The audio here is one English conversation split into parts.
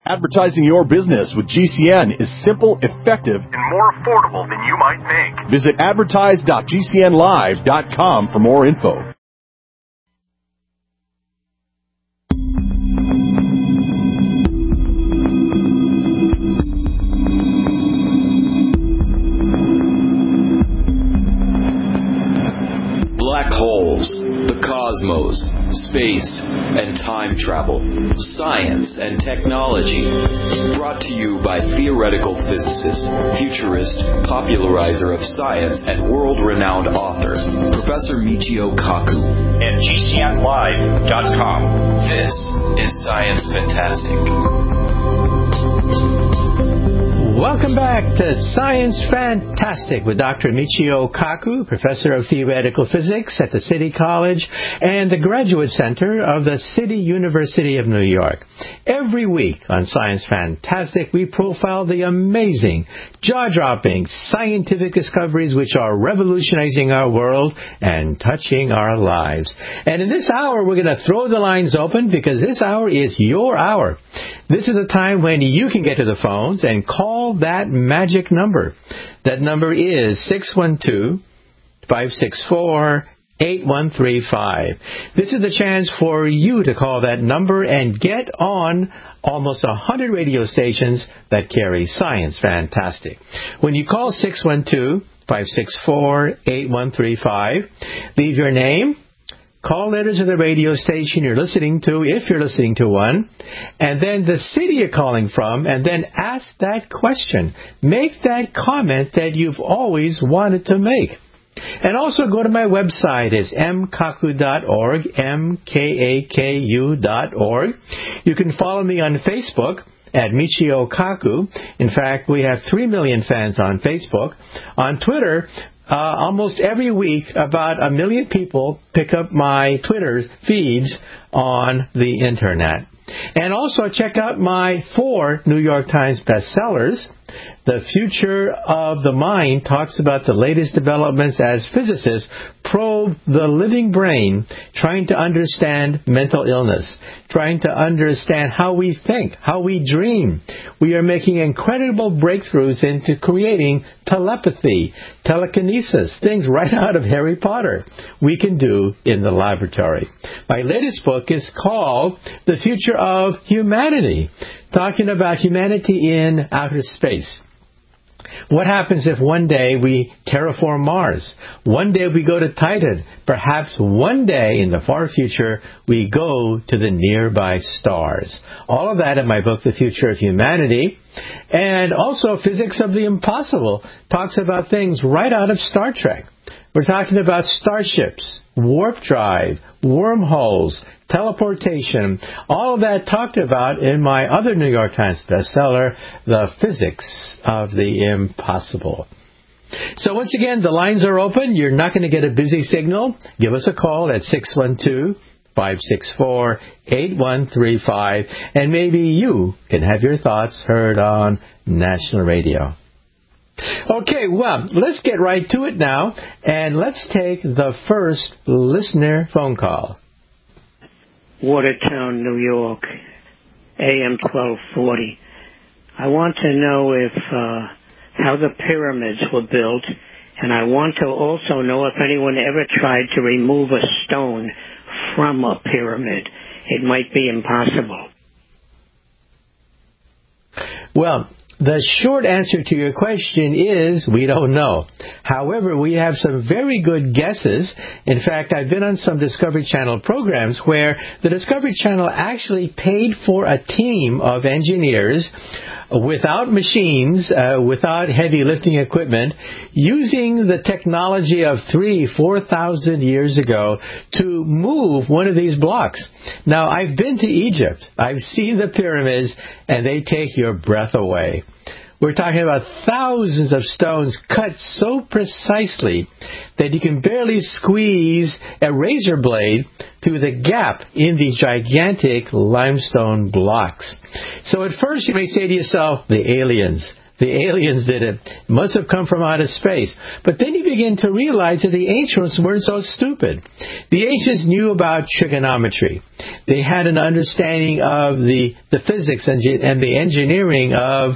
Advertising your business with GCN is simple, effective, and more affordable than you might think. Visit advertise.gcnlive.com for more info. Black holes, the cosmos, space, and time travel, science and technology. Brought to you by theoretical physicist, futurist, popularizer of science, and world-renowned author, Professor Michio Kaku. And GCNlive.com. This is Science Fantastic. Welcome back to Science Fantastic with Dr. Michio Kaku, Professor of Theoretical Physics at the City College and the Graduate Center of the City University of New York. Every week on Science Fantastic, we profile the amazing, jaw-dropping scientific discoveries which are revolutionizing our world and touching our lives. And in this hour, we're going to throw the lines open because this hour is your hour. This is the time when you can get to the phones and call that magic number. That number is 612-564-8135. This is the chance for you to call that number and get on almost 100 radio stations that carry Science Fantastic. When you call 612-564-8135, leave your name, call letters of the radio station you're listening to, if you're listening to one, and then the city you're calling from, and then ask that question. Make that comment that you've always wanted to make. And also go to my website. It's mkaku.org, mkaku.org. You can follow me on Facebook at Michio Kaku. In fact, we have 3 million fans on Facebook. On Twitter, almost every week, about 1 million people pick up my Twitter feeds on the Internet. And also check out my 4 New York Times bestsellers. The Future of the Mind talks about the latest developments as physicists probe the living brain, trying to understand mental illness, trying to understand how we think, how we dream. We are making incredible breakthroughs into creating telepathy, telekinesis, things right out of Harry Potter we can do in the laboratory. My latest book is called The Future of Humanity, talking about humanity in outer space. What happens if one day we terraform Mars? One day we go to Titan. Perhaps one day in the far future we go to the nearby stars. All of that in my book, The Future of Humanity. And also Physics of the Impossible talks about things right out of Star Trek. We're talking about starships, warp drive, wormholes, teleportation, all of that talked about in my other New York Times bestseller, The Physics of the Impossible. So once again, the lines are open. You're not going to get a busy signal. Give us a call at 612-564-8135, and maybe you can have your thoughts heard on national radio. Okay, well, let's get right to it now, and let's take the first listener phone call. Watertown, New York, AM 1240. I want to know if how the pyramids were built, and I want to also know if anyone ever tried to remove a stone from a pyramid. It might be impossible. Well, the short answer to your question is we don't know. However, we have some very good guesses. In fact, I've been on some Discovery Channel programs where the Discovery Channel actually paid for a team of engineers without machines, without heavy lifting equipment, using the technology of 4,000 years ago to move one of these blocks. Now, I've been to Egypt. I've seen the pyramids, and they take your breath away. We're talking about thousands of stones cut so precisely that you can barely squeeze a razor blade through the gap in these gigantic limestone blocks. So at first you may say to yourself, the aliens, The aliens did it. It must have come from outer space. But then you begin to realize that the ancients weren't so stupid. The ancients knew about trigonometry. They had an understanding of the physics and the engineering of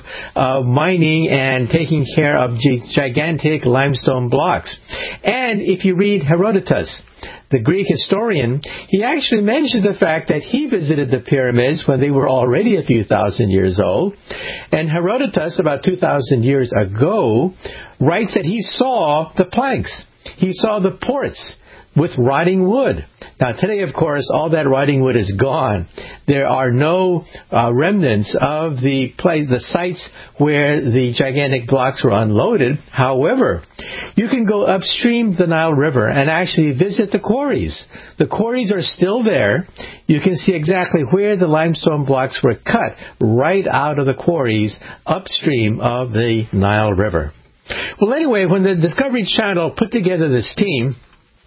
mining and taking care of gigantic limestone blocks. And if you read Herodotus, the Greek historian, he actually mentioned the fact that he visited the pyramids when they were already a few thousand years old. And Herodotus, about 2,000 years ago, writes that he saw the planks. He saw the ports with rotting wood. Now, today, of course, all that rotting wood is gone. There are no remnants of the sites where the gigantic blocks were unloaded. However, you can go upstream the Nile River and actually visit the quarries. The quarries are still there. You can see exactly where the limestone blocks were cut right out of the quarries upstream of the Nile River. Well, anyway, when the Discovery Channel put together this team,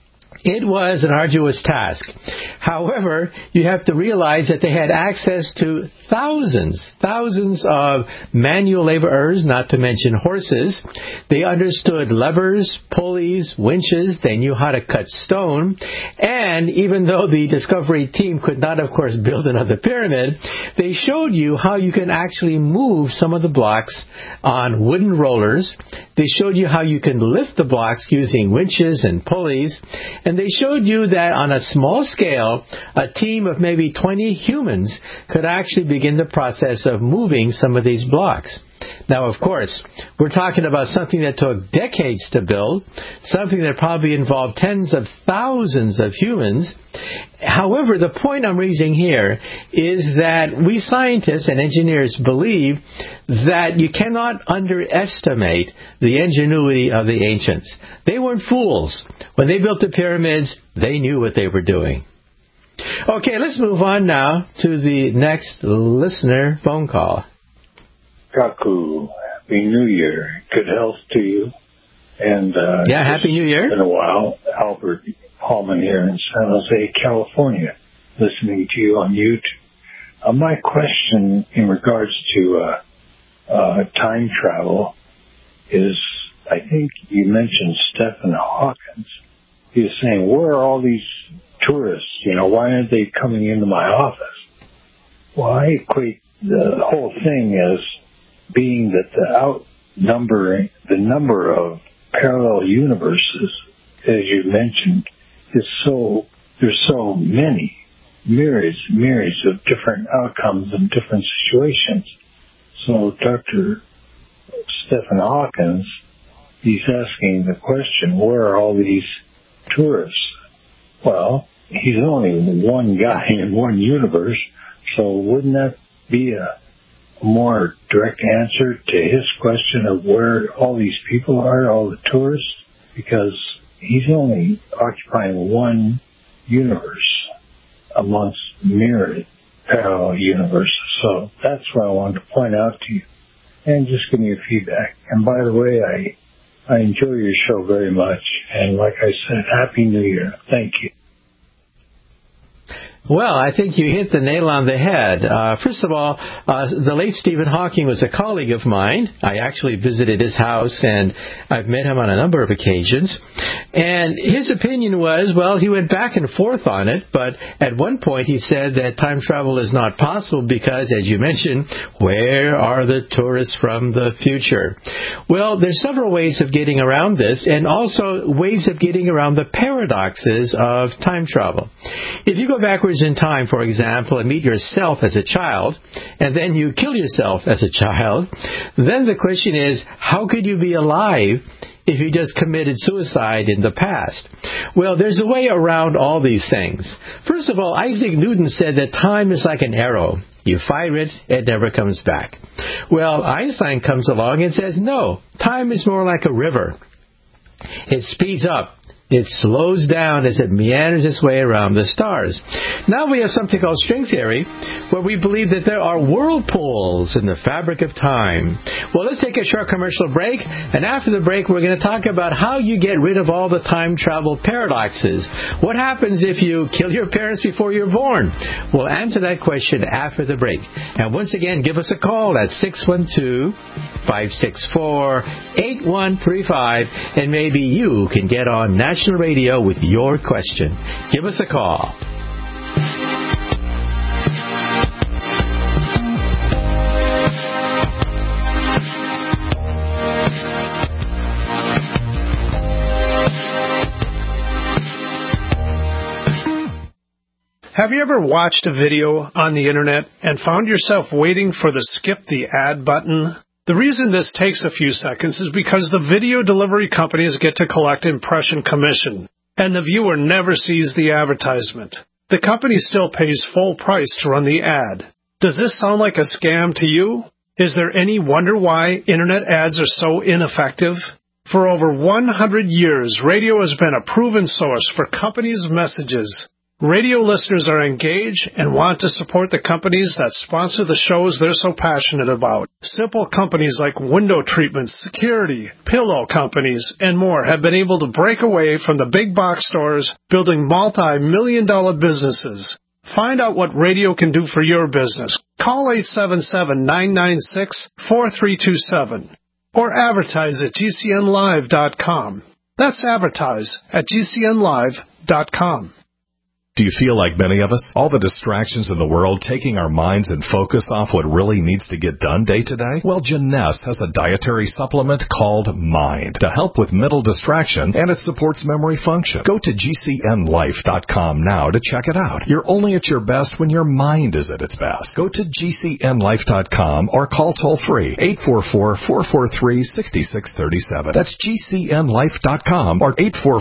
it was an arduous task. However, you have to realize that they had access to thousands of manual laborers, not to mention horses. They understood levers, pulleys, winches. They knew how to cut stone. And even though the Discovery team could not, of course, build another pyramid, they showed you how you can actually move some of the blocks on wooden rollers. They showed you how you can lift the blocks using winches and pulleys. And they showed you that on a small scale, a team of maybe 20 humans could actually begin the process of moving some of these blocks. Now, of course, we're talking about something that took decades to build, something that probably involved tens of thousands of humans. However, the point I'm raising here is that we scientists and engineers believe that you cannot underestimate the ingenuity of the ancients. They weren't fools. When they built the pyramids, they knew what they were doing. Okay, let's move on now to the next listener phone call. Kaku, Happy New Year. Good health to you. And Happy New Year. It's been a while. Albert Hallman here in San Jose, California, listening to you on YouTube. My question in regards to time travel is, I think you mentioned Stephen Hawkins. He was saying, where are all these tourists? Why aren't they coming into my office? Well, I equate the whole thing as being that the number of parallel universes, as you mentioned, there's so many, myriads of different outcomes and different situations. So Dr. Stephen Hawkins, he's asking the question, where are all these tourists? Well, he's only one guy in one universe, so wouldn't that be a more direct answer to his question of where all these people are, all the tourists? Because he's only occupying one universe amongst myriad parallel universes. So that's what I wanted to point out to you. And just give me your feedback. And by the way, I enjoy your show very much. And like I said, Happy New Year. Thank you. Well, I think you hit the nail on the head. First of all, the late Stephen Hawking was a colleague of mine. I actually visited his house, and I've met him on a number of occasions. And his opinion was, well, he went back and forth on it, but at one point he said that time travel is not possible because, as you mentioned, where are the tourists from the future? Well, there's several ways of getting around this, and also ways of getting around the paradoxes of time travel. If you go backwards in time, for example, and meet yourself as a child, and then you kill yourself as a child, then the question is, how could you be alive if you just committed suicide in the past? Well, there's a way around all these things. First of all, Isaac Newton said that time is like an arrow. You fire it, it never comes back. Well, Einstein comes along and says, no, time is more like a river. It speeds up It slows down as it meanders its way around the stars. Now we have something called string theory, where we believe that there are whirlpools in the fabric of time. Well, let's take a short commercial break, and after the break, we're going to talk about how you get rid of all the time travel paradoxes. What happens if you kill your parents before you're born? We'll answer that question after the break. And once again, give us a call at 612-564-8135, and maybe you can get on National Radio with your question. Give us a call. Have you ever watched a video on the internet and found yourself waiting for the skip the ad button? The reason this takes a few seconds is because the video delivery companies get to collect impression commission, and the viewer never sees the advertisement. The company still pays full price to run the ad. Does this sound like a scam to you? Is there any wonder why internet ads are so ineffective? For over 100 years, radio has been a proven source for companies' messages. Radio listeners are engaged and want to support the companies that sponsor the shows they're so passionate about. Simple companies like window treatments, security, pillow companies, and more have been able to break away from the big box stores, building multi-million-dollar businesses. Find out what radio can do for your business. Call 877-996-4327 or advertise at GCNlive.com. That's advertise at GCNlive.com. Do you feel like many of us? All the distractions in the world taking our minds and focus off what really needs to get done day to day? Well, Jeunesse has a dietary supplement called Mind to help with mental distraction, and it supports memory function. Go to GCNlife.com now to check it out. You're only at your best when your mind is at its best. Go to GCNlife.com or call toll-free 844-443-6637. That's GCNlife.com or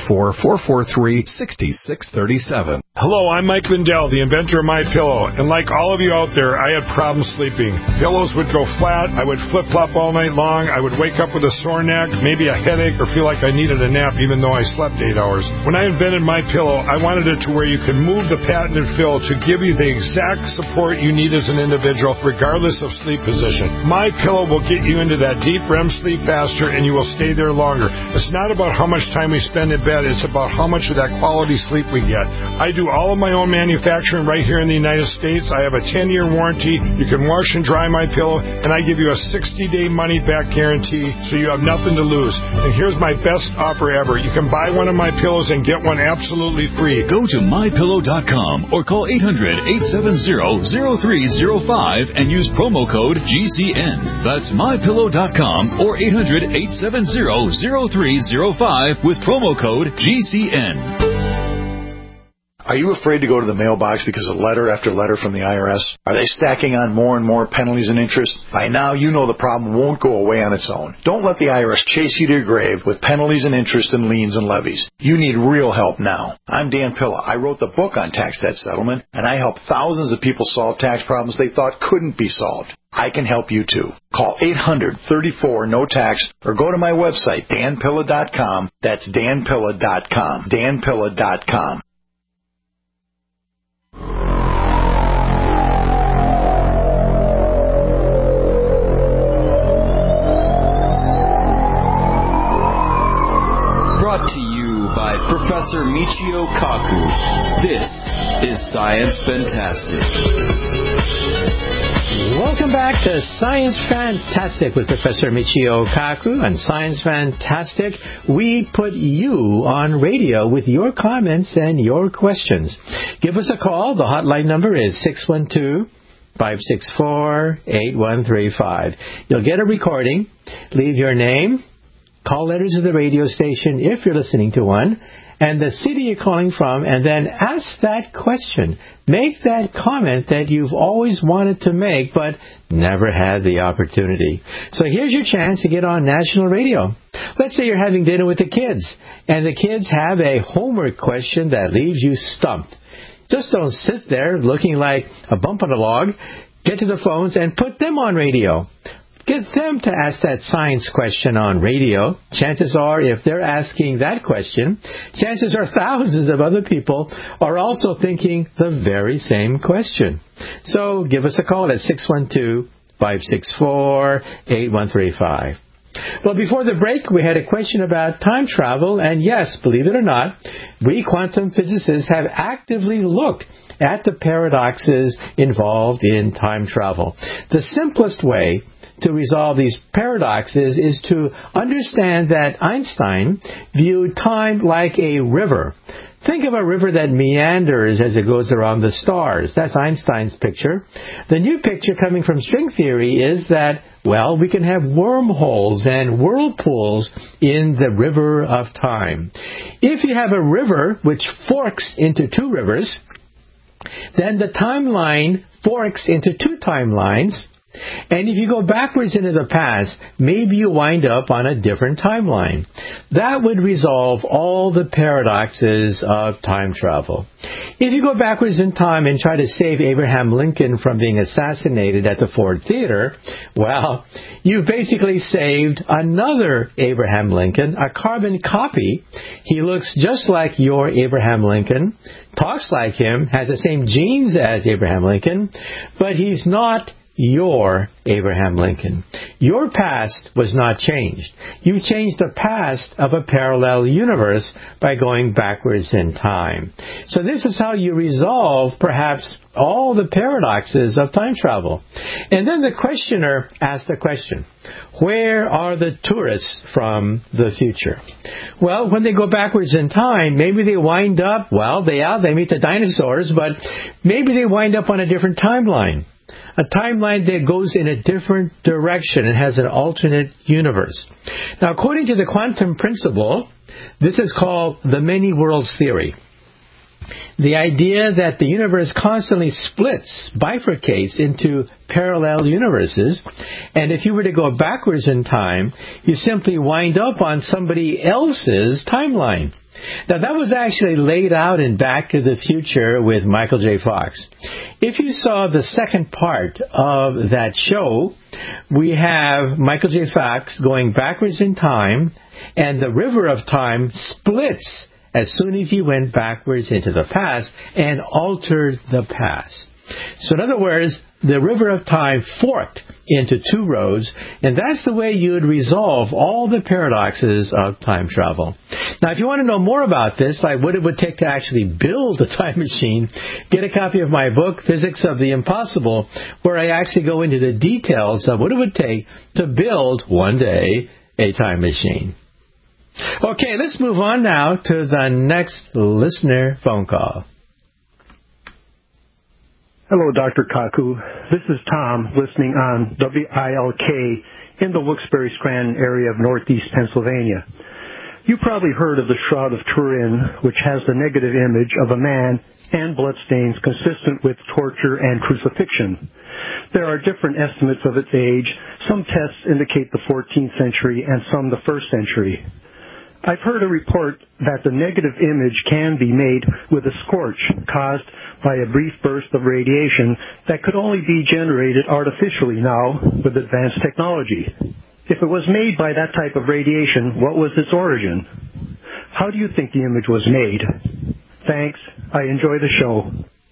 844-443-6637. Hello, I'm Mike Lindell, the inventor of MyPillow, and like all of you out there, I had problems sleeping. Pillows would go flat, I would flip-flop all night long, I would wake up with a sore neck, maybe a headache, or feel like I needed a nap even though I slept 8 hours. When I invented MyPillow, I wanted it to where you could move the patented fill to give you the exact support you need as an individual, regardless of sleep position. MyPillow will get you into that deep REM sleep faster, and you will stay there longer. It's not about how much time we spend in bed, it's about how much of that quality sleep we get. I do all of my own manufacturing right here in the United States. I have a 10-year warranty. You can wash and dry MyPillow, and I give you a 60-day money-back guarantee, so you have nothing to lose. And here's my best offer ever. You can buy one of my pillows and get one absolutely free. Go to MyPillow.com or call 800-870-0305 and use promo code GCN. That's MyPillow.com or 800-870-0305 with promo code GCN. Are you afraid to go to the mailbox because of letter after letter from the IRS? Are they stacking on more and more penalties and interest? By now, you know the problem won't go away on its own. Don't let the IRS chase you to your grave with penalties and interest and liens and levies. You need real help now. I'm Dan Pilla. I wrote the book on tax debt settlement, and I help thousands of people solve tax problems they thought couldn't be solved. I can help you too. Call 800-34-NO-TAX or go to my website, danpilla.com. That's danpilla.com. danpilla.com. Brought to you by Professor Michio Kaku. This is Science Fantastic. Welcome back to Science Fantastic with Professor Michio Kaku. On Science Fantastic, we put you on radio with your comments and your questions. Give us a call. The hotline number is 612-564-8135. You'll get a recording. Leave your name, call letters of the radio station if you're listening to one, and the city you're calling from, and then ask that question. Make that comment that you've always wanted to make but never had the opportunity. So here's your chance to get on national radio. Let's say you're having dinner with the kids, and the kids have a homework question that leaves you stumped. Just don't sit there looking like a bump on a log. Get to the phones and put them on radio. get them to ask that science question on radio. Chances are, if they're asking that question, chances are thousands of other people are also thinking the very same question. So give us a call at 612-564-8135. Well, before the break, we had a question about time travel, and yes, believe it or not, we quantum physicists have actively looked at the paradoxes involved in time travel. The simplest way to resolve these paradoxes is to understand that Einstein viewed time like a river. Think of a river that meanders as it goes around the stars. That's Einstein's picture. The new picture coming from string theory is that, well, we can have wormholes and whirlpools in the river of time. If you have a river which forks into two rivers, then the timeline forks into two timelines. And if you go backwards into the past, maybe you wind up on a different timeline. That would resolve all the paradoxes of time travel. If you go backwards in time and try to save Abraham Lincoln from being assassinated at the Ford Theater, well, you've basically saved another Abraham Lincoln, a carbon copy. He looks just like your Abraham Lincoln, talks like him, has the same genes as Abraham Lincoln, but he's not your Abraham Lincoln. Your past was not changed. You changed the past of a parallel universe by going backwards in time. So this is how you resolve, perhaps, all the paradoxes of time travel. And then the questioner asked the question, where are the tourists from the future? Well, when they go backwards in time, maybe they wind up, they meet the dinosaurs, but maybe they wind up on a different timeline. A timeline that goes in a different direction and has an alternate universe. Now, according to the quantum principle, this is called the many worlds theory. The idea that the universe constantly splits, bifurcates into parallel universes, and if you were to go backwards in time, you simply wind up on somebody else's timeline. Now, that was actually laid out in Back to the Future with Michael J. Fox. If you saw the second part of that show, we have Michael J. Fox going backwards in time, and the river of time splits as soon as he went backwards into the past and altered the past. So in other words, the river of time forked into two roads, and that's the way you would resolve all the paradoxes of time travel. Now, if you want to know more about this, like what it would take to actually build a time machine, get a copy of my book, Physics of the Impossible, where I actually go into the details of what it would take to build, one day, a time machine. Okay, let's move on now to the next listener phone call. Hello, Dr. Kaku. This is Tom, listening on WILK in the Wilkes-Barre-Scranton area of northeast Pennsylvania. You probably heard of the Shroud of Turin, which has the negative image of a man and bloodstains consistent with torture and crucifixion. There are different estimates of its age. Some tests indicate the 14th century and some the 1st century. I've heard a report that the negative image can be made with a scorch caused by a brief burst of radiation that could only be generated artificially now with advanced technology. If it was made by that type of radiation, what was its origin? How do you think the image was made? Thanks. I enjoy the show.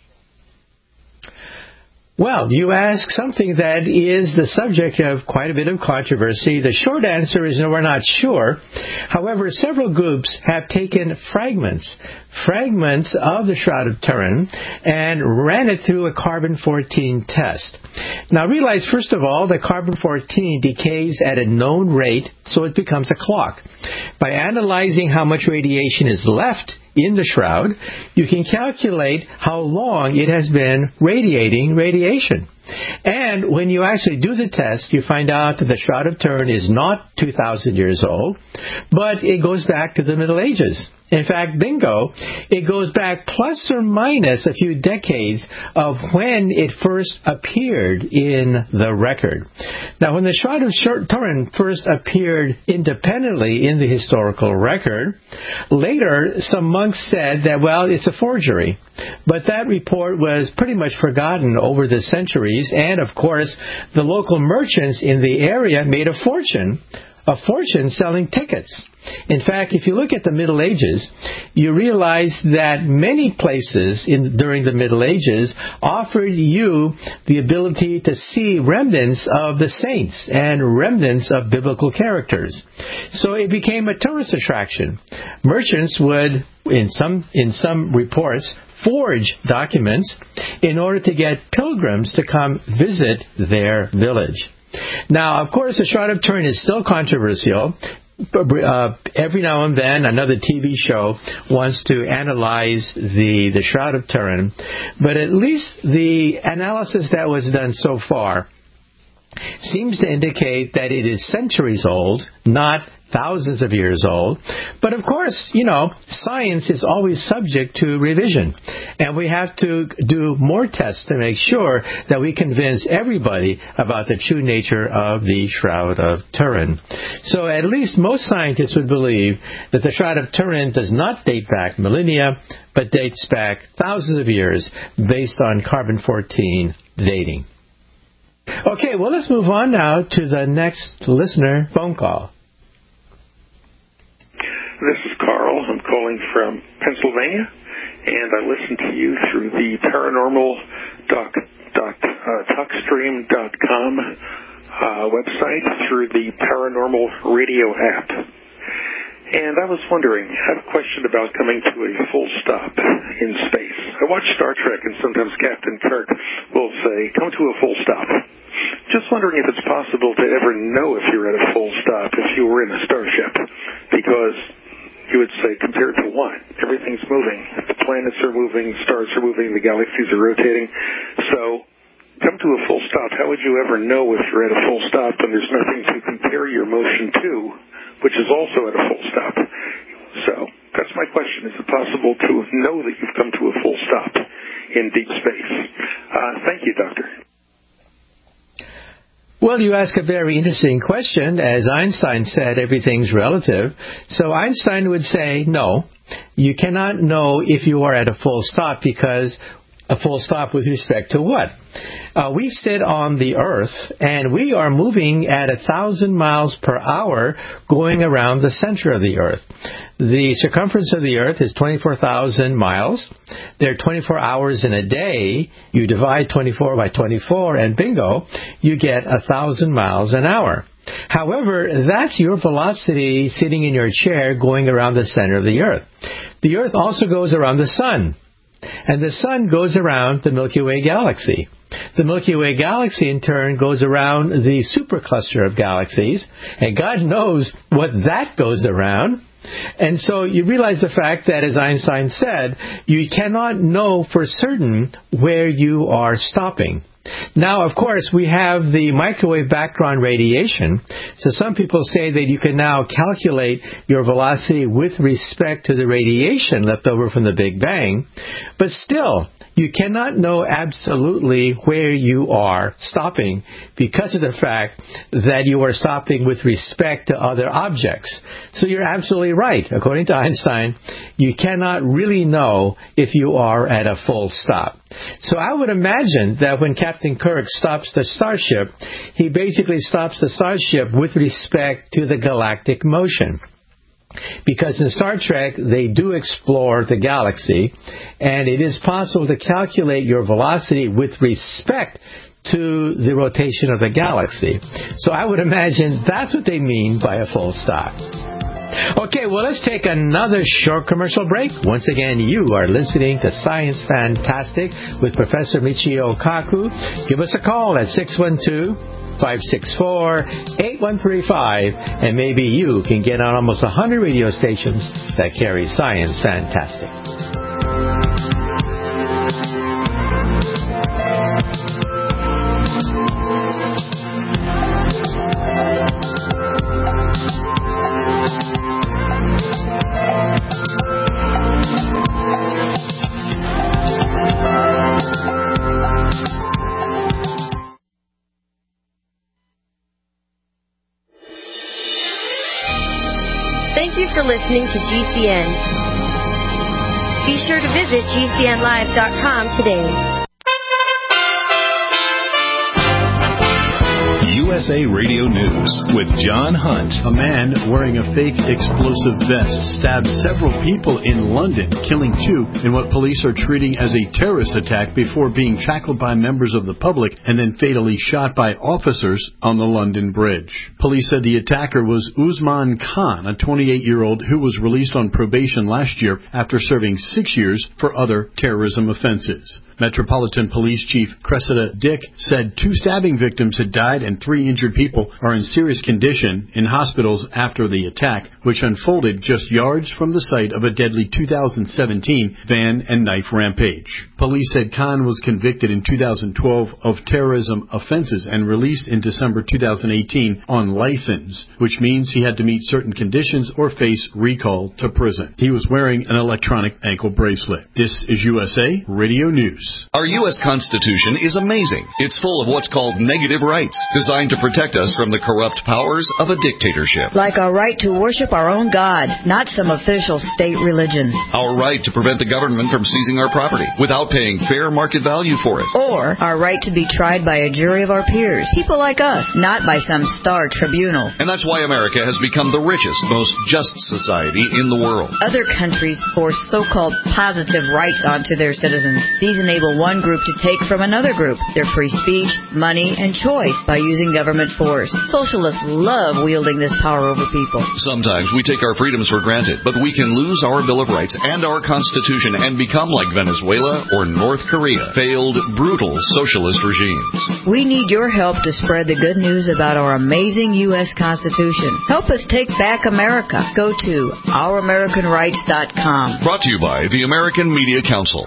Well, you ask something that is the subject of quite a bit of controversy. The short answer is no, we're not sure. However, several groups have taken fragments of the Shroud of Turin and ran it through a carbon-14 test. Now realize, first of all, that carbon-14 decays at a known rate, so it becomes a clock. By analyzing how much radiation is left in the shroud, you can calculate how long it has been radiating radiation. And when you actually do the test, you find out that the Shroud of Turin is not 2,000 years old, but it goes back to the Middle Ages. In fact, bingo, it goes back plus or minus a few decades of when it first appeared in the record. Now, when the Shroud of Turin first appeared independently in the historical record, later some monks said that, well, it's a forgery. But that report was pretty much forgotten over the centuries mysteries, and of course, the local merchants in the area made a fortune selling tickets. In fact, if you look at the Middle Ages, you realize that many places during the Middle Ages offered you the ability to see remnants of the saints and remnants of biblical characters. So it became a tourist attraction. Merchants would, in some reports, forge documents in order to get pilgrims to come visit their village. Now, of course, the Shroud of Turin is still controversial. Every now and then, another TV show wants to analyze the Shroud of Turin. But at least the analysis that was done so far seems to indicate that it is centuries old, not thousands of years old. But of course, science is always subject to revision. And we have to do more tests to make sure that we convince everybody about the true nature of the Shroud of Turin. So at least most scientists would believe that the Shroud of Turin does not date back millennia, but dates back thousands of years based on carbon-14 dating. Okay, well, let's move on now to the next listener phone call. This is Carl. I'm calling from Pennsylvania, and I listen to you through the paranormal.talkstream.com website through the Paranormal Radio app. And I was wondering, I have a question about coming to a full stop in space. I watch Star Trek, and sometimes Captain Kirk will say, "Come to a full stop." Just wondering if it's possible to ever know if you're at a full stop if you were in a starship, because you would say, compared to what? Everything's moving. The planets are moving, stars are moving, the galaxies are rotating. So, come to a full stop. How would you ever know if you're at a full stop when there's nothing to compare your motion to, which is also at a full stop? So, that's my question. Is it possible to know that you've come to a full stop in deep space? Thank you, Doctor. Well, you ask a very interesting question. As Einstein said, everything's relative. So Einstein would say, no, you cannot know if you are at a full stop, because a full stop with respect to what? We sit on the Earth, and we are moving at 1,000 miles per hour going around the center of the Earth. The circumference of the Earth is 24,000 miles. There are 24 hours in a day. You divide 24 by 24, and bingo, you get 1,000 miles an hour. However, that's your velocity sitting in your chair going around the center of the Earth. The Earth also goes around the Sun. And the Sun goes around the Milky Way galaxy. The Milky Way galaxy, in turn, goes around the supercluster of galaxies. And God knows what that goes around. And so you realize the fact that, as Einstein said, you cannot know for certain where you are stopping. Now, of course, we have the microwave background radiation. So some people say that you can now calculate your velocity with respect to the radiation left over from the Big Bang. But still, you cannot know absolutely where you are stopping because of the fact that you are stopping with respect to other objects. So you're absolutely right. According to Einstein, you cannot really know if you are at a full stop. So I would imagine that when Captain Kirk stops the starship, he basically stops the starship with respect to the galactic motion. Because in Star Trek, they do explore the galaxy, and it is possible to calculate your velocity with respect to the rotation of the galaxy. So I would imagine that's what they mean by a full stop. Okay, well, let's take another short commercial break. Once again, you are listening to Science Fantastic with Professor Michio Kaku. Give us a call at 612-564-8135, and maybe you can get on almost 100 radio stations that carry Science Fantastic. Thank you for listening to GCN. Be sure to visit GCNlive.com today. USA Radio News with John Hunt. A man wearing a fake explosive vest stabbed several people in London, killing 2 in what police are treating as a terrorist attack before being tackled by members of the public and then fatally shot by officers on the London Bridge. Police said the attacker was Usman Khan, a 28-year-old who was released on probation last year after serving 6 years for other terrorism offenses. Metropolitan Police Chief Cressida Dick said 2 stabbing victims had died and 3 injured people are in serious condition in hospitals after the attack, which unfolded just yards from the site of a deadly 2017 van and knife rampage. Police said Khan was convicted in 2012 of terrorism offenses and released in December 2018 on license, which means he had to meet certain conditions or face recall to prison. He was wearing an electronic ankle bracelet. This is USA Radio News. Our U.S. Constitution is amazing. It's full of what's called negative rights, designed to protect us from the corrupt powers of a dictatorship. Like our right to worship our own God, not some official state religion. Our right to prevent the government from seizing our property without paying fair market value for it. Or our right to be tried by a jury of our peers, people like us, not by some star tribunal. And that's why America has become the richest, most just society in the world. Other countries force so-called positive rights onto their citizens. These enable one group to take from another group their free speech, money, and choice by using government force. Socialists love wielding this power over people. Sometimes we take our freedoms for granted, but we can lose our Bill of Rights and our Constitution and become like Venezuela or North Korea, failed, brutal socialist regimes. We need your help to spread the good news about our amazing U.S. Constitution. Help us take back America. Go to ouramericanrights.com. Brought to you by the American Media Council.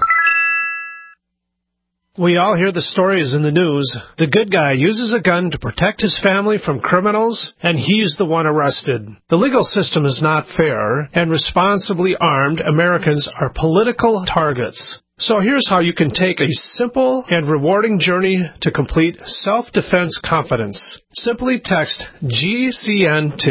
We all hear the stories in the news. The good guy uses a gun to protect his family from criminals, and he's the one arrested. The legal system is not fair, and responsibly armed Americans are political targets. So here's how you can take a simple and rewarding journey to complete self-defense confidence. Simply text GCN to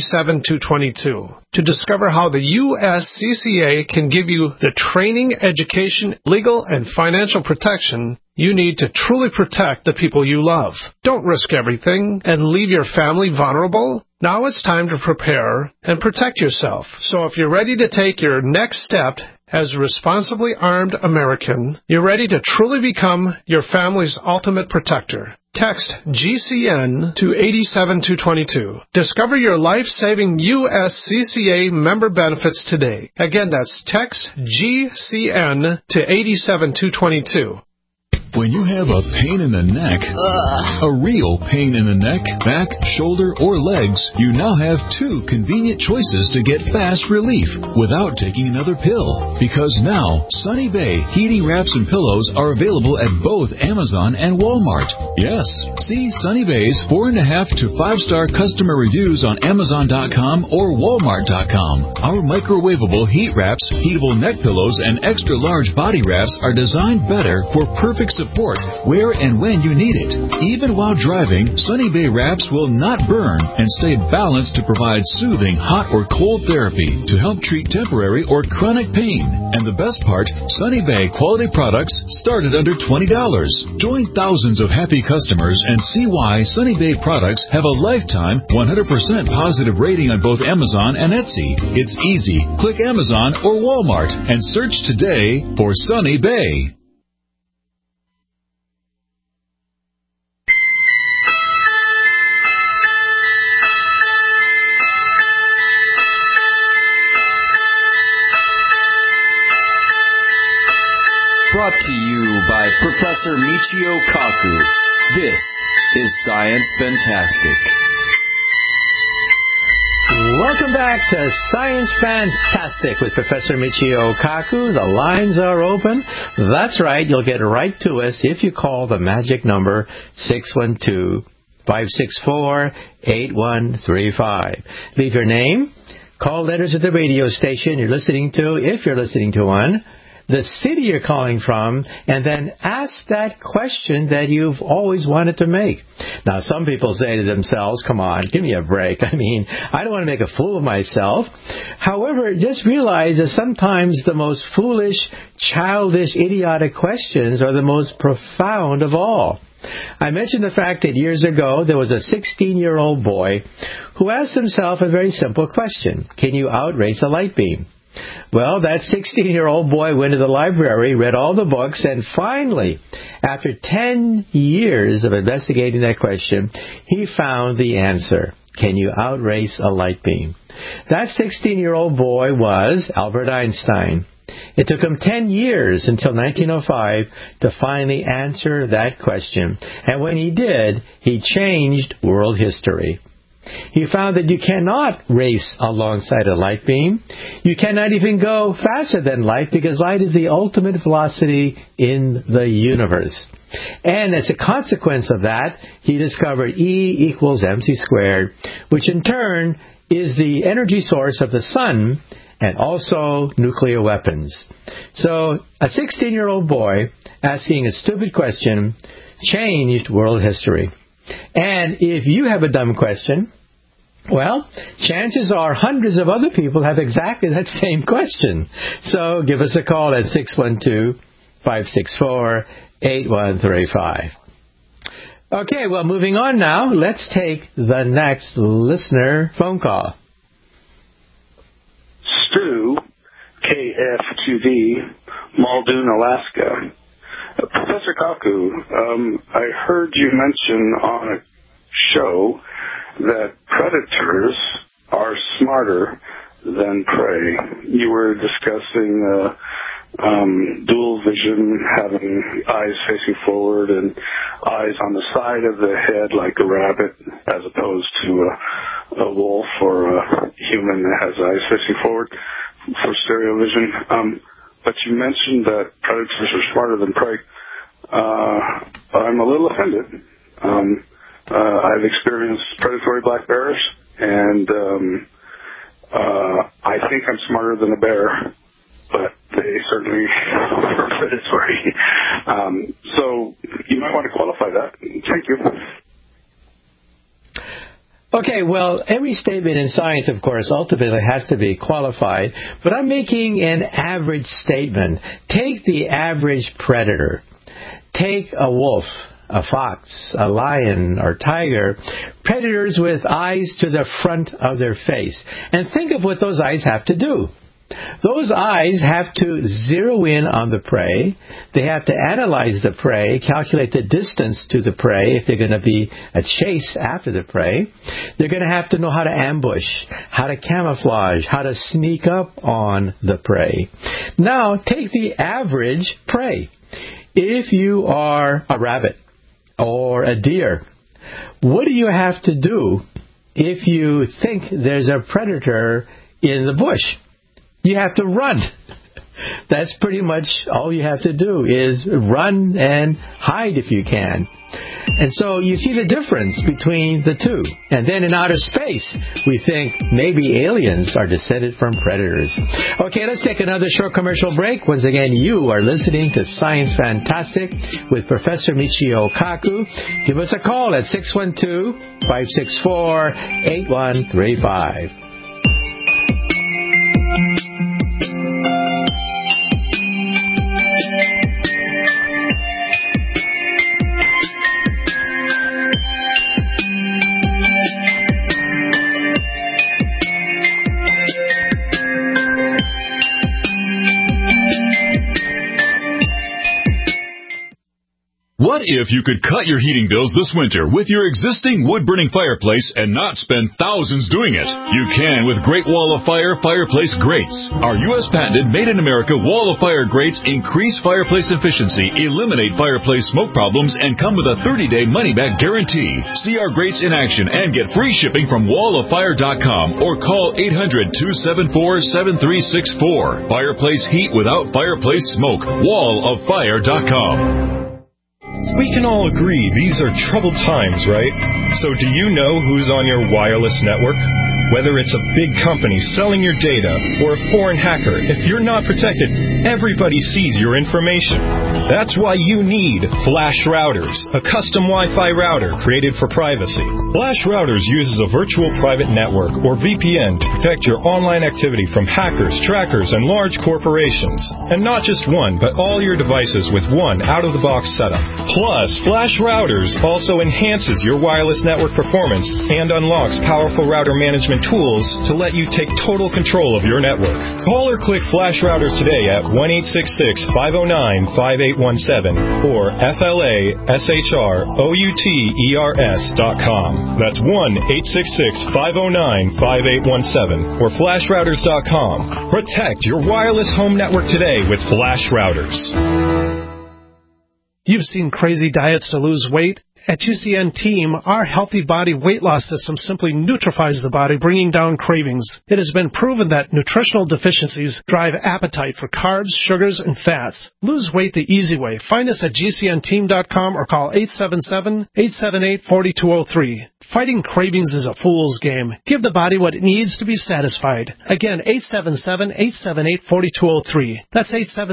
87222 to discover how the USCCA can give you the training, education, legal, and financial protection you need to truly protect the people you love. Don't risk everything and leave your family vulnerable. Now it's time to prepare and protect yourself. So if you're ready to take your next step as a responsibly armed American, you're ready to truly become your family's ultimate protector. Text GCN to 87222. Discover your life-saving USCCA member benefits today. Again, that's text GCN to 87222. When you have a pain in the neck, a real pain in the neck, back, shoulder, or legs, you now have 2 convenient choices to get fast relief without taking another pill. Because now, Sunny Bay heating wraps and pillows are available at both Amazon and Walmart. Yes, see Sunny Bay's 4.5 to 5-star customer reviews on Amazon.com or Walmart.com. Our microwavable heat wraps, heatable neck pillows, and extra large body wraps are designed better for perfect support where and when you need it. Even while driving, Sunny Bay wraps will not burn and stay balanced to provide soothing hot or cold therapy to help treat temporary or chronic pain. And the best part, Sunny Bay quality products start at under $20. Join thousands of happy customers and see why Sunny Bay products have a lifetime 100% positive rating on both Amazon and Etsy. It's easy. Click Amazon or Walmart and search today for Sunny Bay. Brought to you by Professor Michio Kaku. This is Science Fantastic. Welcome back to Science Fantastic with Professor Michio Kaku. The lines are open. That's right. You'll get right to us if you call the magic number 612-564-8135. Leave your name, call letters of the radio station you're listening to, if you're listening to one, the city you're calling from, and then ask that question that you've always wanted to make. Now, some people say to themselves, come on, give me a break. I mean, I don't want to make a fool of myself. However, just realize that sometimes the most foolish, childish, idiotic questions are the most profound of all. I mentioned the fact that years ago there was a 16-year-old boy who asked himself a very simple question. Can you outrace a light beam? Well, that 16-year-old boy went to the library, read all the books, and finally, after 10 years of investigating that question, he found the answer. Can you outrace a light beam? That 16-year-old boy was Albert Einstein. It took him 10 years until 1905 to finally answer that question. And when he did, he changed world history. He found that you cannot race alongside a light beam. You cannot even go faster than light because light is the ultimate velocity in the universe. And as a consequence of that, he discovered E equals mc squared, which in turn is the energy source of the sun and also nuclear weapons. So a 16-year-old boy asking a stupid question changed world history. And if you have a dumb question, well, chances are hundreds of other people have exactly that same question. So give us a call at 612-564-8135. Okay, well, moving on now. Let's take the next listener phone call. Stu, KF2D, Muldoon, Alaska. Professor Kaku, I heard you mention on a show that predators are smarter than prey. You were discussing dual vision, having eyes facing forward and eyes on the side of the head like a rabbit, as opposed to a wolf or a human that has eyes facing forward for stereo vision. But you mentioned that predators are smarter than prey. I'm a little offended. I've experienced predatory black bears, and I think I'm smarter than a bear, but they certainly are predatory. So you might want to qualify that. Thank you. Okay, well, every statement in science, of course, ultimately has to be qualified, but I'm making an average statement. Take the average predator. Take a wolf, a fox, a lion, or tiger, predators with eyes to the front of their face. And think of what those eyes have to do. Those eyes have to zero in on the prey. They have to analyze the prey, calculate the distance to the prey if they're going to be a chase after the prey. They're going to have to know how to ambush, how to camouflage, how to sneak up on the prey. Now, take the average prey. If you are a rabbit or a deer, what do you have to do if you think there's a predator in the bush? You have to run. That's pretty much all you have to do is run and hide if you can. And so you see the difference between the two. And then in outer space, we think maybe aliens are descended from predators. Okay, let's take another short commercial break. Once again, you are listening to Science Fantastic with Professor Michio Kaku. Give us a call at 612-564-8135. What if you could cut your heating bills this winter with your existing wood-burning fireplace and not spend thousands doing it? You can with Great Wall of Fire fireplace grates. Our U.S. patented made-in-America Wall of Fire grates increase fireplace efficiency, eliminate fireplace smoke problems, and come with a 30-day money-back guarantee. See our grates in action and get free shipping from walloffire.com or call 800-274-7364. Fireplace heat without fireplace smoke. walloffire.com. We can all agree these are troubled times, right? So do you know who's on your wireless network? Whether it's a big company selling your data or a foreign hacker, if you're not protected, everybody sees your information. That's why you need Flash Routers, a custom Wi-Fi router created for privacy. Flash Routers uses a virtual private network, or VPN, to protect your online activity from hackers, trackers, and large corporations. And not just one, but all your devices with one out-of-the-box setup. Plus, Flash Routers also enhances your wireless network performance and unlocks powerful router management tools to let you take total control of your network. Call or click Flash Routers today at 1-866-509-5817 or FLASHROUTERS.com. That's 1-866-509-5817 or FlashRouters.com. Protect your wireless home network today with Flash Routers. You've seen crazy diets to lose weight. At GCN Team, our healthy body weight loss system simply neutralizes the body, bringing down cravings. It has been proven that nutritional deficiencies drive appetite for carbs, sugars, and fats. Lose weight the easy way. Find us at GCNteam.com or call 877-878-4203. Fighting cravings is a fool's game. Give the body what it needs to be satisfied. Again, 877-878-4203. That's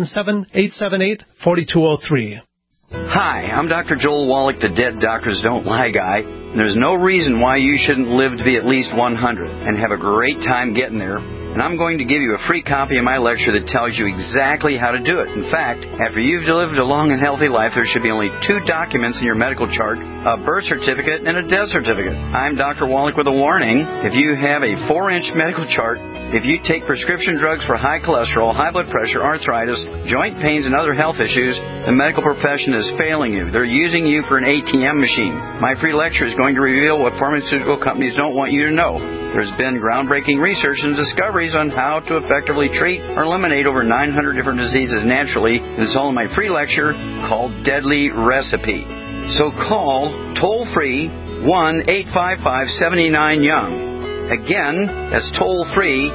877-878-4203. Hi, I'm Dr. Joel Wallach, the Dead Doctors Don't Lie guy. And there's no reason why you shouldn't live to be at least 100 and have a great time getting there. And I'm going to give you a free copy of my lecture that tells you exactly how to do it. In fact, after you've lived a long and healthy life, there should be only 2 documents in your medical chart, a birth certificate and a death certificate. I'm Dr. Wallach with a warning. If you have a 4-inch medical chart, if you take prescription drugs for high cholesterol, high blood pressure, arthritis, joint pains, and other health issues, the medical profession is failing you. They're using you for an ATM machine. My free lecture is going to reveal what pharmaceutical companies don't want you to know. There's been groundbreaking research and discoveries on how to effectively treat or eliminate over 900 different diseases naturally, and it's all in my free lecture called Deadly Recipe. So call toll-free 1-855-79-YOUNG. Again, that's toll-free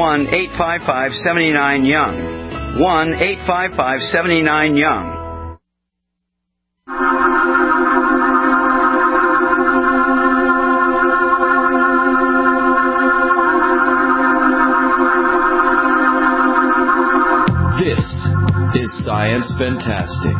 1-855-79-YOUNG. 1-855-79-YOUNG. This is Science Fantastic.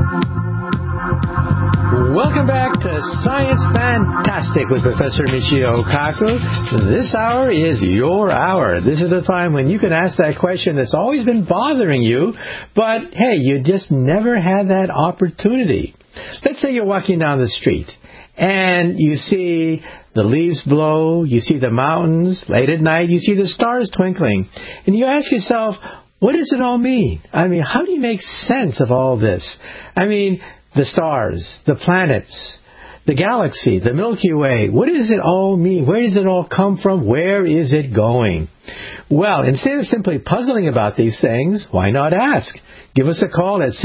Welcome back to Science Fantastic with Professor Michio Kaku. This hour is your hour. This is the time when you can ask that question that's always been bothering you, but hey, you just never had that opportunity. Let's say you're walking down the street and you see the leaves blow, you see the mountains, late at night you see the stars twinkling, and you ask yourself, what does it all mean? I mean, how do you make sense of all this? I mean, the stars, the planets, the galaxy, the Milky Way, what does it all mean? Where does it all come from? Where is it going? Well, instead of simply puzzling about these things, why not ask? Give us a call at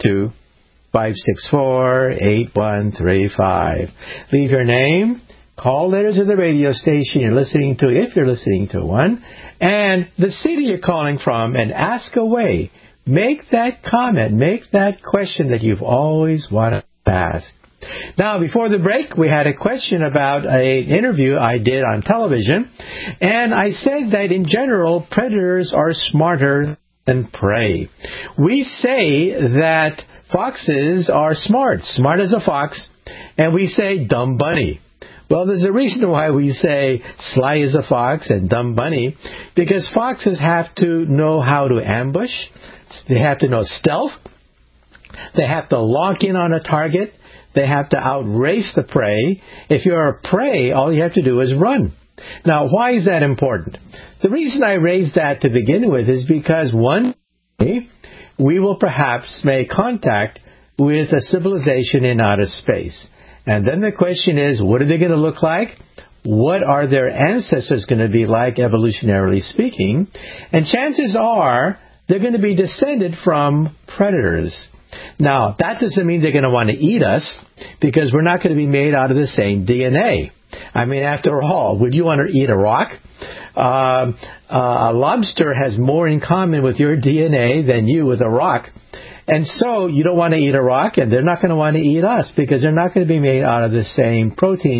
612-564-8135. Leave your name, call letters of the radio station you're listening to, if you're listening to one, and the city you're calling from, and ask away. Make that comment, make that question that you've always wanted to ask. Now, before the break, we had a question about an interview I did on television, and I said that in general, predators are smarter than prey. We say that foxes are smart as a fox, and we say dumb bunny. Well, there's a reason why we say sly as a fox and dumb bunny, because foxes have to know how to ambush, they have to know stealth, they have to lock in on a target, they have to outrace the prey. If you're a prey, all you have to do is run. Now, why is that important? The reason I raised that to begin with is because one day we will perhaps make contact with a civilization in outer space. And then the question is, what are they going to look like? What are their ancestors going to be like, evolutionarily speaking? And chances are they're going to be descended from predators. Now, that doesn't mean they're going to want to eat us, because we're not going to be made out of the same DNA. I mean, after all, would you want to eat a rock? A lobster has more in common with your DNA than you with a rock. And so you don't want to eat a rock, and they're not going to want to eat us, because they're not going to be made out of the same proteins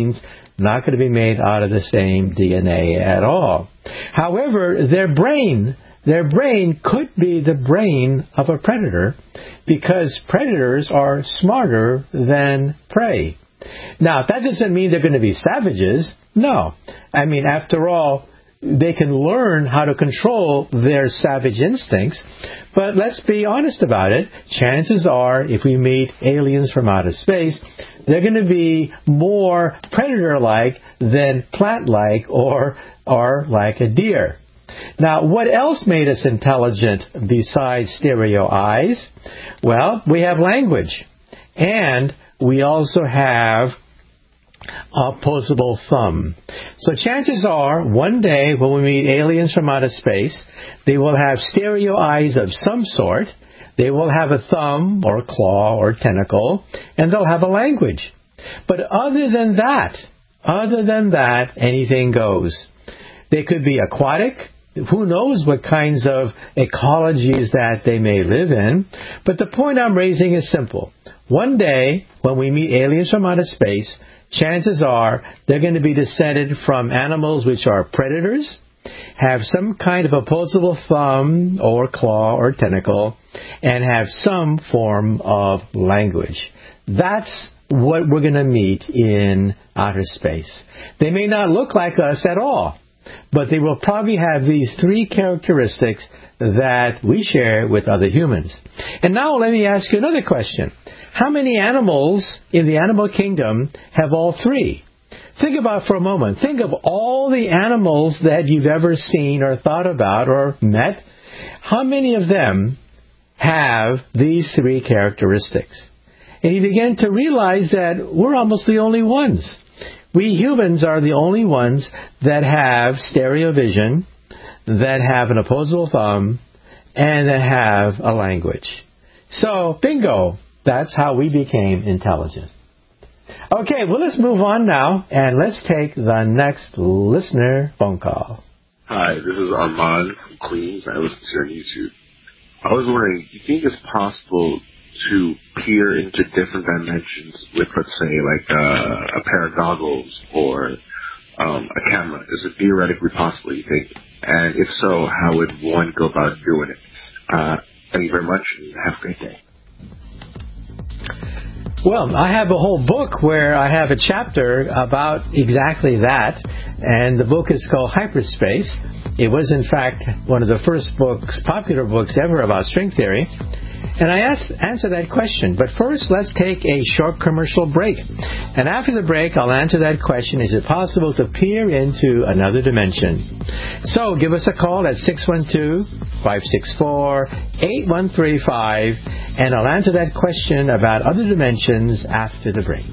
not going to be made out of the same DNA at all. However, their brain could be the brain of a predator, because predators are smarter than prey. Now, that doesn't mean they're going to be savages. No. I mean, after all, they can learn how to control their savage instincts. But let's be honest about it. Chances are, if we meet aliens from outer space, they're going to be more predator-like than plant-like or like a deer. Now, what else made us intelligent besides stereo eyes? Well, we have language. And we also have opposable thumb. So chances are, one day when we meet aliens from outer space, they will have stereo eyes of some sort, they will have a thumb or a claw or tentacle, and they'll have a language. But other than that, anything goes. They could be aquatic. Who knows what kinds of ecologies that they may live in. But the point I'm raising is simple. One day, when we meet aliens from outer space, chances are they're going to be descended from animals which are predators, have some kind of opposable thumb or claw or tentacle, and have some form of language. That's what we're going to meet in outer space. They may not look like us at all, but they will probably have these three characteristics that we share with other humans. And now let me ask you another question. How many animals in the animal kingdom have all three? Think about for a moment. Think of all the animals that you've ever seen or thought about or met. How many of them have these three characteristics? And you begin to realize that we're almost the only ones. We humans are the only ones that have stereo vision, that have an opposable thumb, and that have a language. So, bingo, that's how we became intelligent. Okay, well, let's move on now, and let's take the next listener phone call. Hi, this is Armand from Queens. I listen to you on YouTube. I was wondering, do you think it's possible to peer into different dimensions with, let's say, like a pair of goggles or a camera? Is it theoretically possible, you think? And if so, how would one go about doing it? Thank you very much, and have a great day. Well, I have a whole book where I have a chapter about exactly that, and the book is called Hyperspace. It was, in fact, one of the first books, popular books ever about string theory. And I answer that question. But first, let's take a short commercial break. And after the break, I'll answer that question. Is it possible to peer into another dimension? So give us a call at 612-564-8135, and I'll answer that question about other dimensions after the break.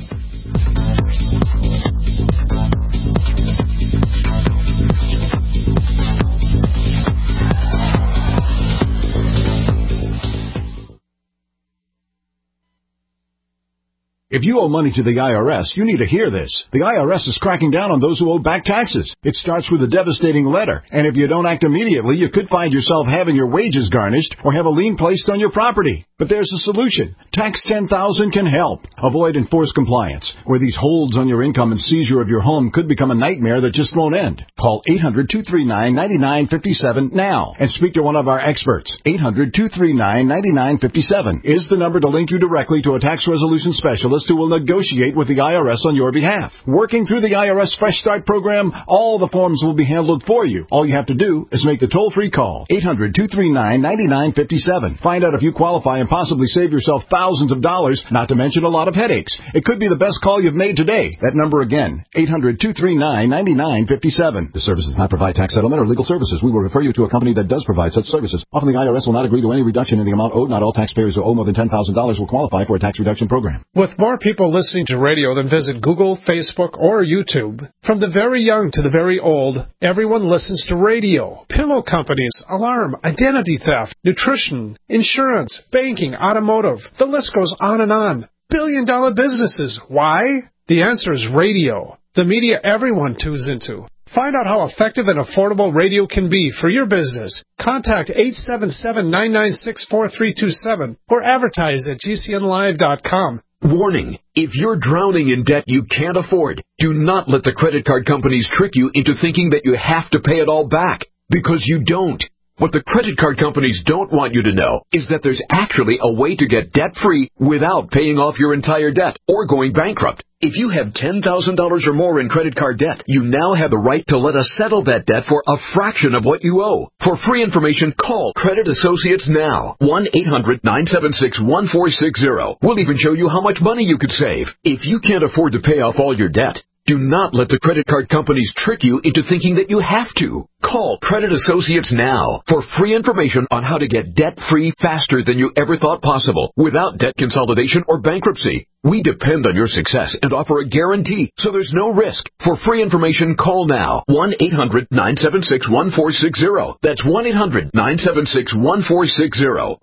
If you owe money to the IRS, you need to hear this. The IRS is cracking down on those who owe back taxes. It starts with a devastating letter, and if you don't act immediately, you could find yourself having your wages garnished or have a lien placed on your property. But there's a solution. Tax 10,000 can help. Avoid enforced compliance, where these holds on your income and seizure of your home could become a nightmare that just won't end. Call 800-239-9957 now and speak to one of our experts. 800-239-9957 is the number to link you directly to a tax resolution specialist who will negotiate with the IRS on your behalf. Working through the IRS Fresh Start program, all the forms will be handled for you. All you have to do is make the toll-free call. 800-239-9957. Find out if you qualify and possibly save yourself thousands of dollars, not to mention a lot of headaches. It could be the best call you've made today. That number again, 800-239-9957. This service does not provide tax settlement or legal services. We will refer you to a company that does provide such services. Often the IRS will not agree to any reduction in the amount owed. Not all taxpayers who owe more than $10,000 will qualify for a tax reduction program. With more people listening to radio than visit Google, Facebook, or YouTube, from the very young to the very old, everyone listens to radio. Pillow companies, alarm, identity theft, nutrition, insurance, banking, automotive. The list goes on and on. Billion-dollar businesses. Why? The answer is radio. The media everyone tunes into. Find out how effective and affordable radio can be for your business. Contact 877-996-4327 or advertise at GCNlive.com. Warning, if you're drowning in debt you can't afford, do not let the credit card companies trick you into thinking that you have to pay it all back, because you don't. What the credit card companies don't want you to know is that there's actually a way to get debt-free without paying off your entire debt or going bankrupt. If you have $10,000 or more in credit card debt, you now have the right to let us settle that debt for a fraction of what you owe. For free information, call Credit Associates now. 1-800-976-1460. We'll even show you how much money you could save. If you can't afford to pay off all your debt, do not let the credit card companies trick you into thinking that you have to. Call Credit Associates now for free information on how to get debt-free faster than you ever thought possible without debt consolidation or bankruptcy. We depend on your success and offer a guarantee, so there's no risk. For free information, call now. 1-800-976-1460. That's 1-800-976-1460.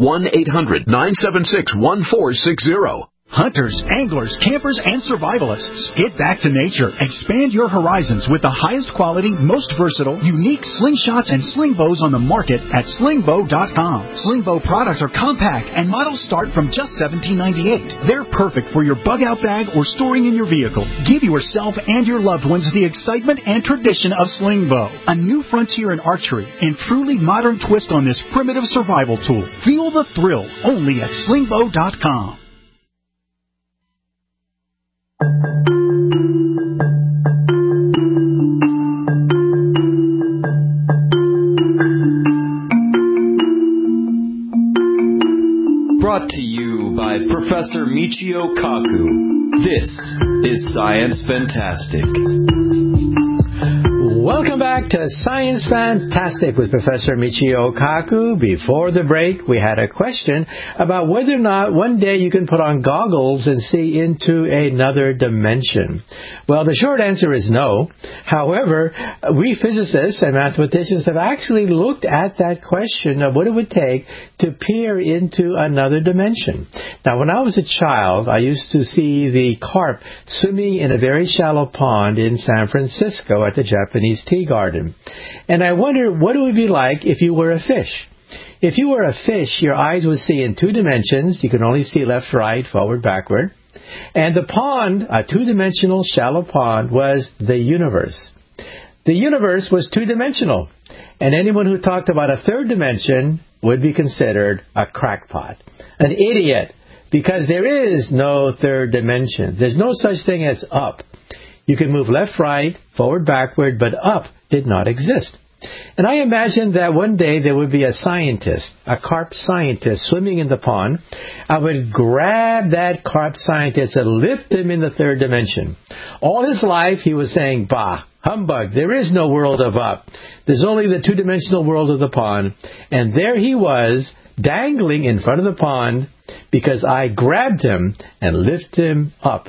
1-800-976-1460. Hunters, anglers, campers, and survivalists. Get back to nature. Expand your horizons with the highest quality, most versatile, unique slingshots and sling bows on the market at slingbow.com. Slingbow products are compact and models start from just $17.98. They're perfect for your bug out bag or storing in your vehicle. Give yourself and your loved ones the excitement and tradition of Slingbow, a new frontier in archery and truly modern twist on this primitive survival tool. Feel the thrill only at slingbow.com. Brought to you by Professor Michio Kaku. This is Science Fantastic. Welcome back to Science Fantastic with Professor Michio Kaku. Before the break, we had a question about whether or not one day you can put on goggles and see into another dimension. Well, the short answer is no. However, we physicists and mathematicians have actually looked at that question of what it would take to peer into another dimension. Now, when I was a child, I used to see the carp swimming in a very shallow pond in San Francisco at the Japanese Tea Garden. And I wondered what it would be like if you were a fish. If you were a fish, your eyes would see in two dimensions. You can only see left, right, forward, backward. And the pond, a two-dimensional shallow pond, was the universe. The universe was two-dimensional. And anyone who talked about a third dimension would be considered a crackpot, an idiot, because there is no third dimension. There's no such thing as up. You can move left, right, forward, backward, but up did not exist. And I imagined that one day there would be a scientist, a carp scientist, swimming in the pond. I would grab that carp scientist and lift him in the third dimension. All his life he was saying, bah, humbug, there is no world of up. There's only the two-dimensional world of the pond. And there he was, dangling in front of the pond, because I grabbed him and lifted him up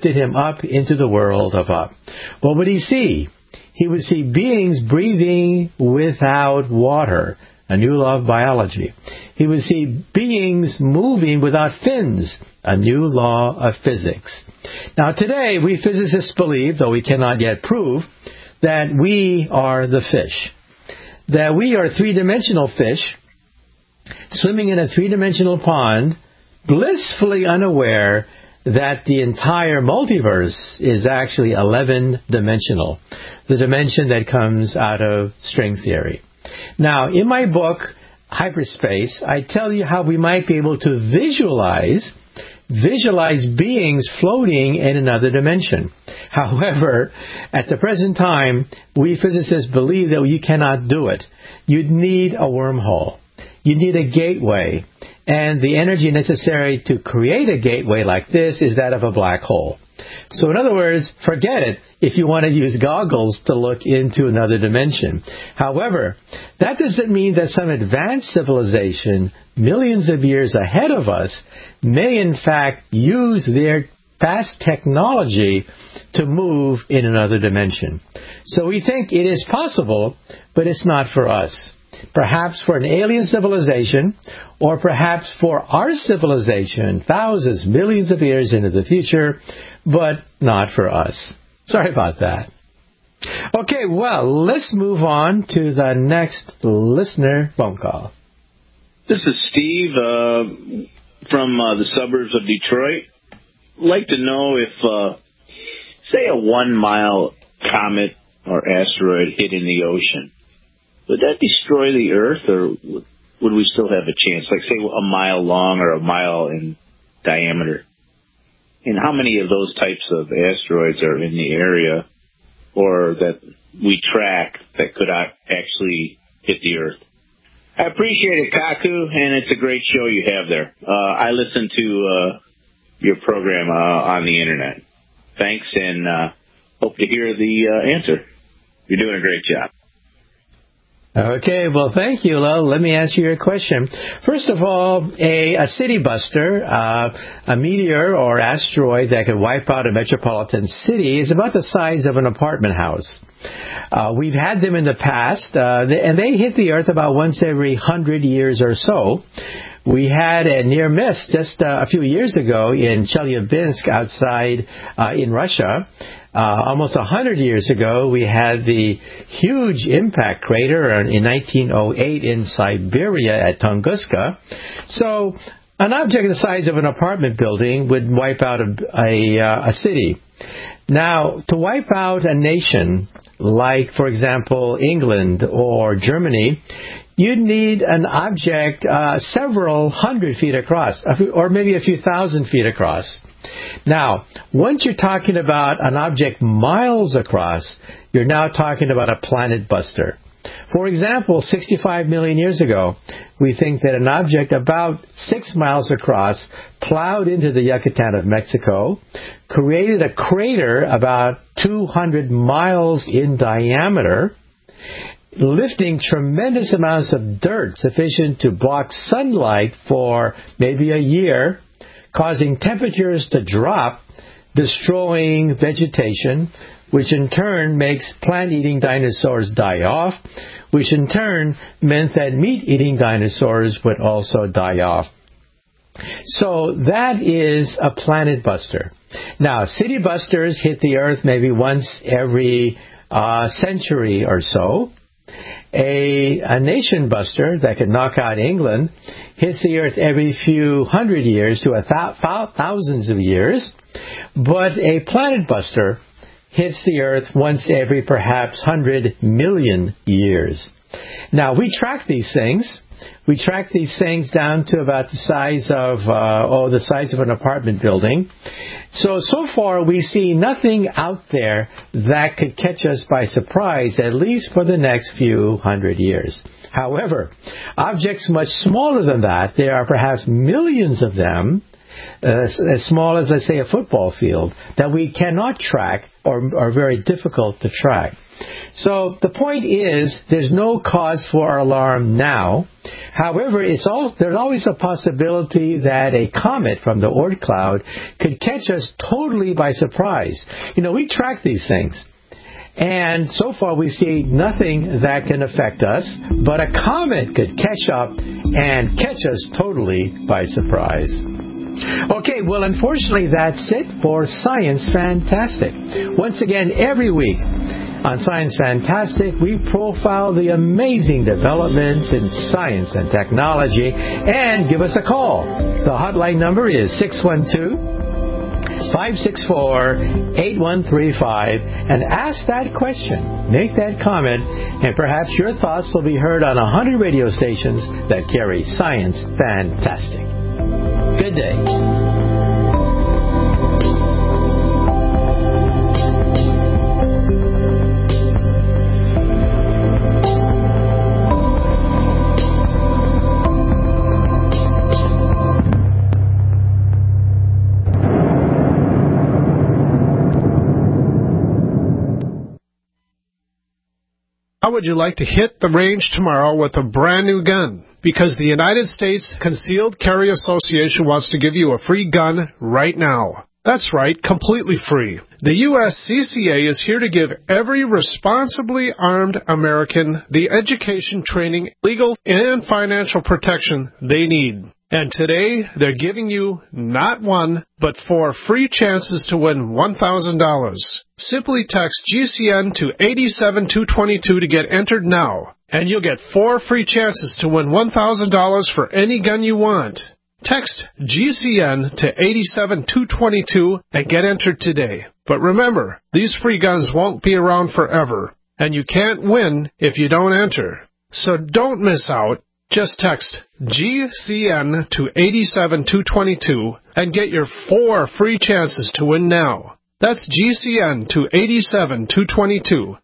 into the world of up. What would he see? He would see beings breathing without water, a new law of biology. He would see beings moving without fins, a new law of physics. Now today, we physicists believe, though we cannot yet prove, that we are the fish. That we are three-dimensional fish, swimming in a three-dimensional pond, blissfully unaware that the entire multiverse is actually 11-dimensional, the dimension that comes out of string theory. Now, in my book, Hyperspace, I tell you how we might be able to visualize beings floating in another dimension. However, at the present time, we physicists believe that you cannot do it. You'd need a wormhole. You need a gateway. And the energy necessary to create a gateway like this is that of a black hole. So in other words, forget it if you want to use goggles to look into another dimension. However, that doesn't mean that some advanced civilization, millions of years ahead of us, may in fact use their past technology to move in another dimension. So we think it is possible, but it's not for us. Perhaps for an alien civilization, or perhaps for our civilization, thousands, millions of years into the future, but not for us. Sorry about that. Okay, well, let's move on to the next listener phone call. This is Steve from the suburbs of Detroit. I'd like to know if, say, a 1-mile comet or asteroid hit in the ocean, would that destroy the Earth, or would we still have a chance? Like, say, a mile long or a mile in diameter. And how many of those types of asteroids are in the area or that we track that could actually hit the Earth? I appreciate it, Kaku, and it's a great show you have there. I listen to your program on the Internet. Thanks, and hope to hear the answer. You're doing a great job. Okay, well, thank you, Lil. Let me answer your question. First of all, a city buster, a meteor or asteroid that could wipe out a metropolitan city is about the size of an apartment house. We've had them in the past, and they hit the Earth about once every 100 years or so. We had a near miss just a few years ago in Chelyabinsk outside in Russia. Almost 100 years ago, we had the huge impact crater in 1908 in Siberia at Tunguska. So an object the size of an apartment building would wipe out a city. Now, to wipe out a nation like, for example, England or Germany, you'd need an object several hundred feet across, or maybe a few thousand feet across. Now, once you're talking about an object miles across, you're now talking about a planet buster. For example, 65 million years ago, we think that an object about 6 miles across plowed into the Yucatan of Mexico, created a crater about 200 miles in diameter, lifting tremendous amounts of dirt sufficient to block sunlight for maybe a year, causing temperatures to drop, destroying vegetation, which in turn makes plant-eating dinosaurs die off, which in turn meant that meat-eating dinosaurs would also die off. So that is a planet buster. Now, city busters hit the Earth maybe once every century or so. A nation buster that could knock out England hits the Earth every few hundred years to thousands of years. But a planet buster hits the Earth once every perhaps 100 million years. Now, we track these things. We track these things down to about the size of an apartment building. So far we see nothing out there that could catch us by surprise, at least for the next few hundred years. However, objects much smaller than that, there are perhaps millions of them, as small as, let's say, a football field, that we cannot track or are very difficult to track. So the point is, there's no cause for alarm now. However, there's always a possibility that a comet from the Oort cloud could catch us totally by surprise. We track these things, and so far we see nothing that can affect us, but a comet could catch up and catch us totally by surprise. Okay, well, unfortunately, that's it for Science Fantastic. Once again, every week on Science Fantastic, we profile the amazing developments in science and technology, and give us a call. The hotline number is 612-564-8135, and ask that question, make that comment, and perhaps your thoughts will be heard on 100 radio stations that carry Science Fantastic. Good day. How would you like to hit the range tomorrow with a brand new gun? Because the United States Concealed Carry Association wants to give you a free gun right now. That's right, completely free. The USCCA is here to give every responsibly armed American the education, training, legal, and financial protection they need. And today, they're giving you not 1, but 4 free chances to win $1,000. Simply text GCN to 87222 to get entered now, and you'll get 4 free chances to win $1,000 for any gun you want. Text GCN to 87222 and get entered today. But remember, these free guns won't be around forever, and you can't win if you don't enter. So don't miss out. Just text GCN to 87222 and get your 4 free chances to win now. That's GCN to 87222.